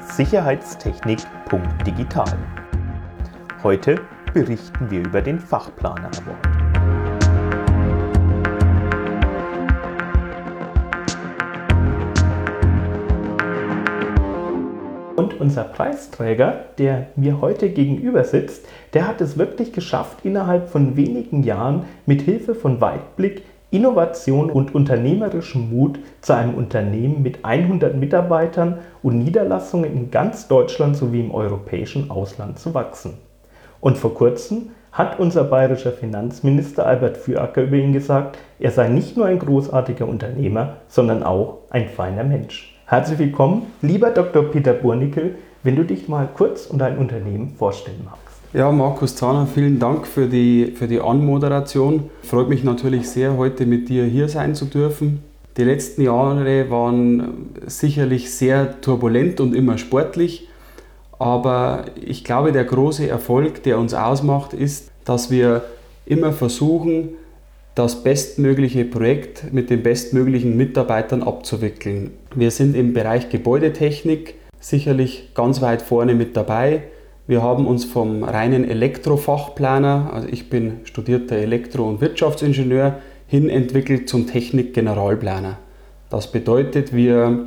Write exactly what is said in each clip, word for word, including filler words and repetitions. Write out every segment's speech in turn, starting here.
Sicherheitstechnik Punkt digital. Heute berichten wir über den Fachplaner Award. Und unser Preisträger, der mir heute gegenüber sitzt, der hat es wirklich geschafft, innerhalb von wenigen Jahren mit Hilfe von Weitblick, Innovation und unternehmerischem Mut zu einem Unternehmen mit hundert Mitarbeitern und Niederlassungen in ganz Deutschland sowie im europäischen Ausland zu wachsen. Und vor kurzem hat unser bayerischer Finanzminister Albert Füracker über ihn gesagt, er sei nicht nur ein großartiger Unternehmer, sondern auch ein feiner Mensch. Herzlich willkommen, lieber Doktor Peter Burnickel, wenn du dich mal kurz und dein Unternehmen vorstellen magst. Ja, Markus Zahner, vielen Dank für die, für die Anmoderation. Freut mich natürlich sehr, heute mit dir hier sein zu dürfen. Die letzten Jahre waren sicherlich sehr turbulent und immer sportlich, aber ich glaube, der große Erfolg, der uns ausmacht, ist, dass wir immer versuchen, das bestmögliche Projekt mit den bestmöglichen Mitarbeitern abzuwickeln. Wir sind im Bereich Gebäudetechnik sicherlich ganz weit vorne mit dabei. Wir haben uns vom reinen Elektrofachplaner, also ich bin studierter Elektro- und Wirtschaftsingenieur, hin entwickelt zum Technik-Generalplaner. Das bedeutet, wir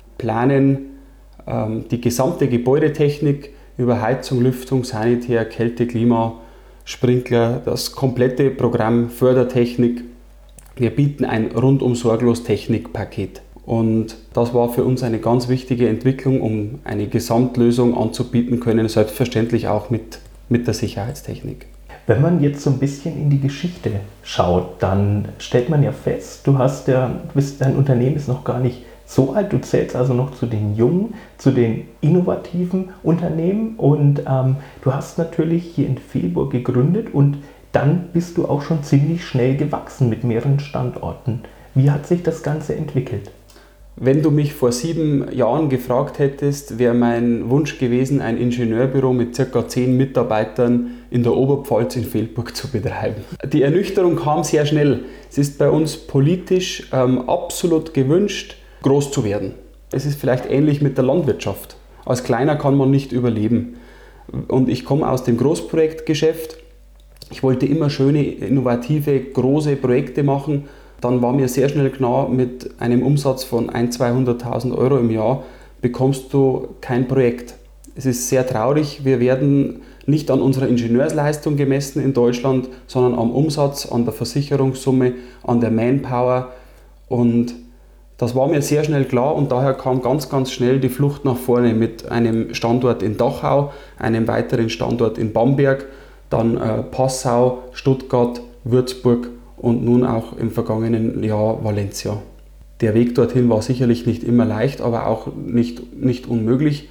planen ähm, die gesamte Gebäudetechnik über Heizung, Lüftung, Sanitär, Kälte, Klima, Sprinkler, das komplette Programm Fördertechnik. Wir bieten ein rundum sorglos Technikpaket. Und das war für uns eine ganz wichtige Entwicklung, um eine Gesamtlösung anzubieten können, selbstverständlich auch mit, mit der Sicherheitstechnik. Wenn man jetzt so ein bisschen in die Geschichte schaut, dann stellt man ja fest, du hast ja, du bist, dein Unternehmen ist noch gar nicht so alt, du zählst also noch zu den jungen, zu den innovativen Unternehmen und ähm, du hast natürlich hier in Velburg gegründet und dann bist du auch schon ziemlich schnell gewachsen mit mehreren Standorten. Wie hat sich das Ganze entwickelt? Wenn du mich vor sieben Jahren gefragt hättest, wäre mein Wunsch gewesen, ein Ingenieurbüro mit ca. zehn Mitarbeitern in der Oberpfalz in Velburg zu betreiben. Die Ernüchterung kam sehr schnell. Es ist bei uns politisch ähm, absolut gewünscht, groß zu werden. Es ist vielleicht ähnlich mit der Landwirtschaft. Als Kleiner kann man nicht überleben. Und ich komme aus dem Großprojektgeschäft. Ich wollte immer schöne, innovative, große Projekte machen. Dann war mir sehr schnell klar, mit einem Umsatz von einhundert, zweihunderttausend Euro im Jahr bekommst du kein Projekt. Es ist sehr traurig, wir werden nicht an unserer Ingenieursleistung gemessen in Deutschland, sondern am Umsatz, an der Versicherungssumme, an der Manpower. Und das war mir sehr schnell klar und daher kam ganz, ganz schnell die Flucht nach vorne mit einem Standort in Dachau, einem weiteren Standort in Bamberg, dann äh, Passau, Stuttgart, Würzburg und nun auch im vergangenen Jahr Valencia. Der Weg dorthin war sicherlich nicht immer leicht, aber auch nicht, nicht unmöglich.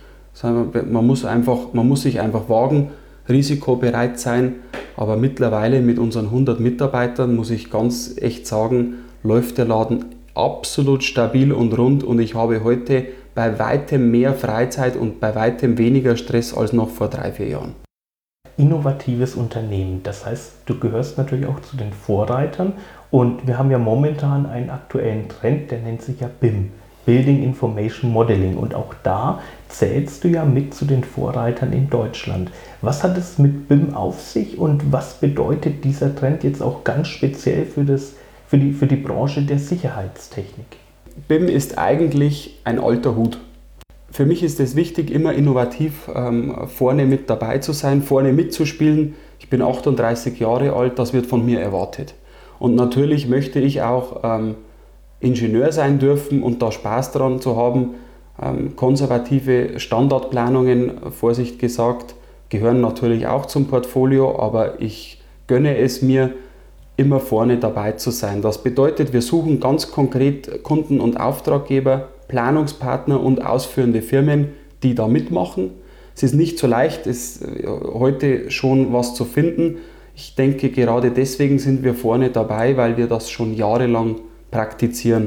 Man muss, einfach, man muss sich einfach wagen, risikobereit sein, aber mittlerweile mit unseren hundert Mitarbeitern, muss ich ganz echt sagen, läuft der Laden absolut stabil und rund und ich habe heute bei weitem mehr Freizeit und bei weitem weniger Stress als noch vor drei, vier Jahren. Innovatives Unternehmen. Das heißt, du gehörst natürlich auch zu den Vorreitern und wir haben ja momentan einen aktuellen Trend, der nennt sich ja B I M, Building Information Modeling und auch da zählst du ja mit zu den Vorreitern in Deutschland. Was hat es mit B I M auf sich und was bedeutet dieser Trend jetzt auch ganz speziell für, das, für, die, für die Branche der Sicherheitstechnik? B I M ist eigentlich ein alter Hut. Für mich ist es wichtig, immer innovativ ähm, vorne mit dabei zu sein, vorne mitzuspielen. Ich bin achtunddreißig Jahre alt, das wird von mir erwartet. Und natürlich möchte ich auch ähm, Ingenieur sein dürfen und da Spaß daran zu haben. Ähm, konservative Standardplanungen, Vorsicht gesagt, gehören natürlich auch zum Portfolio, aber ich gönne es mir, immer vorne dabei zu sein. Das bedeutet, wir suchen ganz konkret Kunden und Auftraggeber, Planungspartner und ausführende Firmen, die da mitmachen. Es ist nicht so leicht, es ist heute schon was zu finden. Ich denke, gerade deswegen sind wir vorne dabei, weil wir das schon jahrelang praktizieren.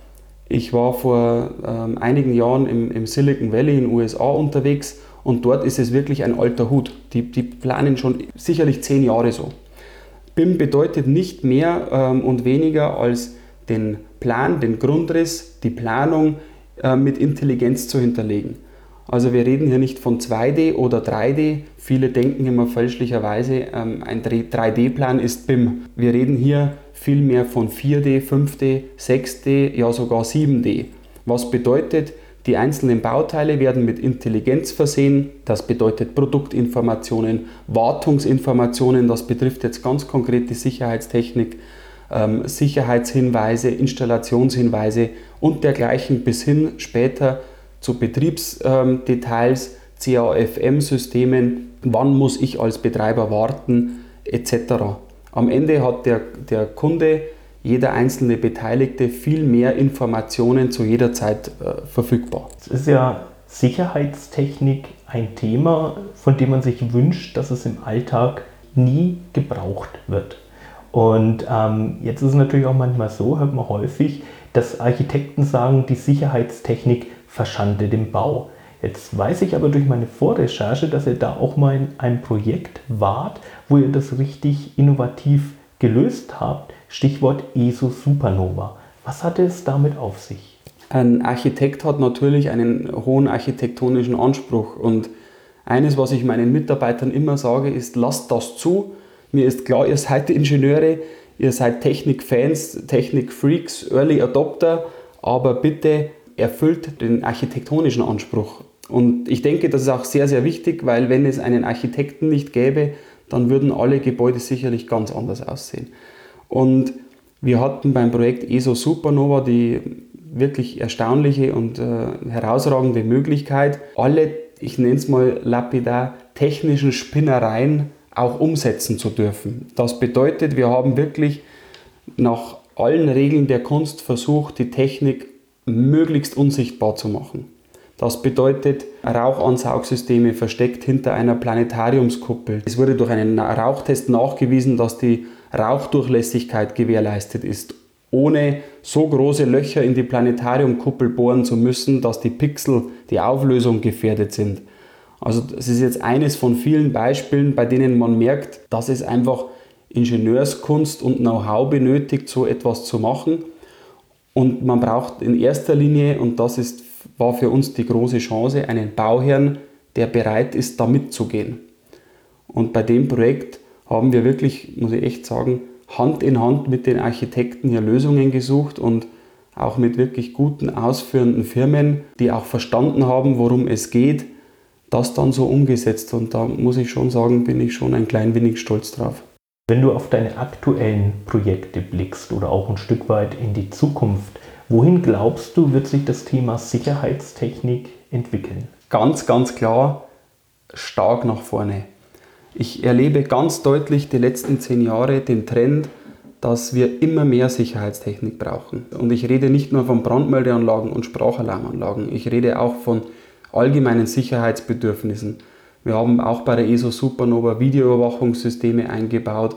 Ich war vor ähm, einigen Jahren im, im Silicon Valley in den U S A unterwegs und dort ist es wirklich ein alter Hut. Die, die planen schon sicherlich zehn Jahre so. B I M bedeutet nicht mehr ähm, und weniger als den Plan, den Grundriss, die Planung äh, mit Intelligenz zu hinterlegen. Also wir reden hier nicht von zwei D oder drei D. Viele denken immer fälschlicherweise, ähm, ein drei D-Plan ist B I M. Wir reden hier vielmehr von vier D, fünf D, sechs D, ja sogar sieben D. Was bedeutet, die einzelnen Bauteile werden mit Intelligenz versehen. Das bedeutet Produktinformationen, Wartungsinformationen, das betrifft jetzt ganz konkret die Sicherheitstechnik, ähm, Sicherheitshinweise, Installationshinweise und dergleichen bis hin später zu Betriebsdetails, C A F M-Systemen, wann muss ich als Betreiber warten, et cetera. Am Ende hat der, der Kunde, jeder einzelne Beteiligte, viel mehr Informationen zu jeder Zeit äh, verfügbar. Es ist ja Sicherheitstechnik ein Thema, von dem man sich wünscht, dass es im Alltag nie gebraucht wird. Und ähm, jetzt ist es natürlich auch manchmal so, hört man häufig, dass Architekten sagen, die Sicherheitstechnik verschandelt den Bau. Jetzt weiß ich aber durch meine Vorrecherche, dass ihr da auch mal in einem Projekt wart, wo ihr das richtig innovativ gelöst habt. Stichwort E S O Supernova. Was hatte es damit auf sich? Ein Architekt hat natürlich einen hohen architektonischen Anspruch und eines, was ich meinen Mitarbeitern immer sage, ist, lasst das zu. Mir ist klar, ihr seid Ingenieure, ihr seid Technikfans, Technikfreaks, Early Adopter, aber bitte erfüllt den architektonischen Anspruch. Und ich denke, das ist auch sehr, sehr wichtig, weil wenn es einen Architekten nicht gäbe, dann würden alle Gebäude sicherlich ganz anders aussehen. Und wir hatten beim Projekt E S O Supernova die wirklich erstaunliche und äh, herausragende Möglichkeit, alle, ich nenne es mal lapidar, technischen Spinnereien auch umsetzen zu dürfen. Das bedeutet, wir haben wirklich nach allen Regeln der Kunst versucht, die Technik möglichst unsichtbar zu machen. Das bedeutet Rauchansaugsysteme versteckt hinter einer Planetariumskuppel. Es wurde durch einen Rauchtest nachgewiesen, dass die Rauchdurchlässigkeit gewährleistet ist, ohne so große Löcher in die Planetariumkuppel bohren zu müssen, dass die Pixel, die Auflösung gefährdet sind. Also das ist jetzt eines von vielen Beispielen, bei denen man merkt, dass es einfach Ingenieurskunst und Know-how benötigt, so etwas zu machen. Und man braucht in erster Linie, und das ist, war für uns die große Chance, einen Bauherrn, der bereit ist, da mitzugehen. Und bei dem Projekt haben wir wirklich, muss ich echt sagen, Hand in Hand mit den Architekten hier Lösungen gesucht und auch mit wirklich guten, ausführenden Firmen, die auch verstanden haben, worum es geht, das dann so umgesetzt. Und da muss ich schon sagen, bin ich schon ein klein wenig stolz drauf. Wenn du auf deine aktuellen Projekte blickst oder auch ein Stück weit in die Zukunft, wohin glaubst du, wird sich das Thema Sicherheitstechnik entwickeln? Ganz, ganz klar, stark nach vorne. Ich erlebe ganz deutlich die letzten zehn Jahre den Trend, dass wir immer mehr Sicherheitstechnik brauchen. Und ich rede nicht nur von Brandmeldeanlagen und Sprachalarmanlagen, ich rede auch von allgemeinen Sicherheitsbedürfnissen. Wir haben auch bei der E S O Supernova Videoüberwachungssysteme eingebaut,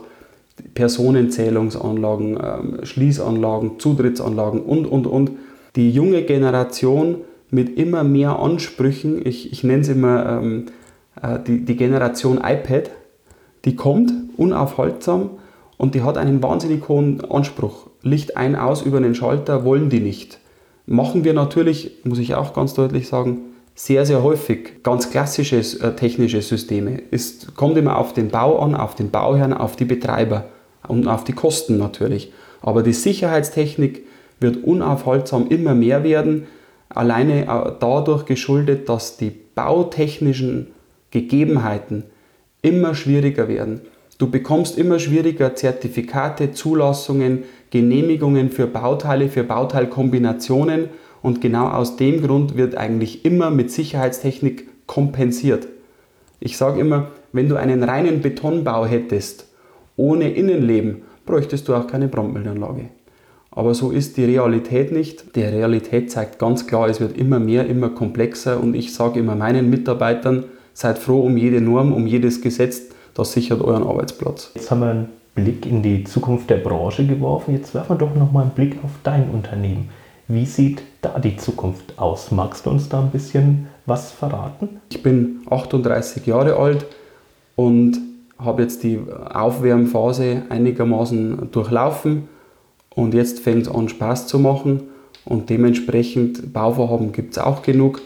Personenzählungsanlagen, Schließanlagen, Zutrittsanlagen und, und, und. Die junge Generation mit immer mehr Ansprüchen, ich, ich nenne es immer ähm, die, die Generation iPad, die kommt unaufhaltsam und die hat einen wahnsinnig hohen Anspruch. Licht ein, aus über den Schalter wollen die nicht. Machen wir natürlich, muss ich auch ganz deutlich sagen, sehr, sehr häufig ganz klassische äh, technische Systeme. Es kommt immer auf den Bau an, auf den Bauherrn, auf die Betreiber und auf die Kosten natürlich. Aber die Sicherheitstechnik wird unaufhaltsam immer mehr werden, alleine äh, dadurch geschuldet, dass die bautechnischen Gegebenheiten immer schwieriger werden. Du bekommst immer schwieriger Zertifikate, Zulassungen, Genehmigungen für Bauteile, für Bauteilkombinationen. Und genau aus dem Grund wird eigentlich immer mit Sicherheitstechnik kompensiert. Ich sage immer, wenn du einen reinen Betonbau hättest, ohne Innenleben, bräuchtest du auch keine Brandmeldeanlage. Aber so ist die Realität nicht. Die Realität zeigt ganz klar, es wird immer mehr, immer komplexer. Und ich sage immer meinen Mitarbeitern, seid froh um jede Norm, um jedes Gesetz, das sichert euren Arbeitsplatz. Jetzt haben wir einen Blick in die Zukunft der Branche geworfen. Jetzt werfen wir doch noch mal einen Blick auf dein Unternehmen. Wie sieht da die Zukunft aus? Magst du uns da ein bisschen was verraten? Ich bin achtunddreißig Jahre alt und habe jetzt die Aufwärmphase einigermaßen durchlaufen und jetzt fängt es an Spaß zu machen und dementsprechend Bauvorhaben gibt es auch genug.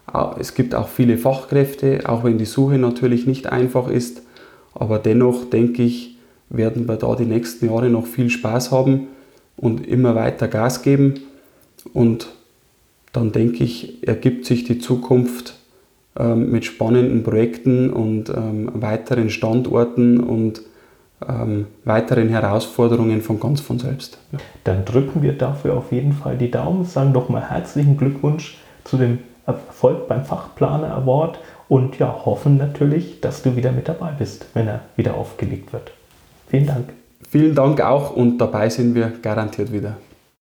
Es gibt auch viele Fachkräfte, auch wenn die Suche natürlich nicht einfach ist. Aber dennoch denke ich, werden wir da die nächsten Jahre noch viel Spaß haben und immer weiter Gas geben. Und dann denke ich, ergibt sich die Zukunft ähm, mit spannenden Projekten und ähm, weiteren Standorten und ähm, weiteren Herausforderungen von ganz von selbst. Ja. Dann drücken wir dafür auf jeden Fall die Daumen, sagen nochmal herzlichen Glückwunsch zu dem Erfolg beim Fachplaner Award und ja, hoffen natürlich, dass du wieder mit dabei bist, wenn er wieder aufgelegt wird. Vielen Dank. Vielen Dank auch und dabei sind wir garantiert wieder.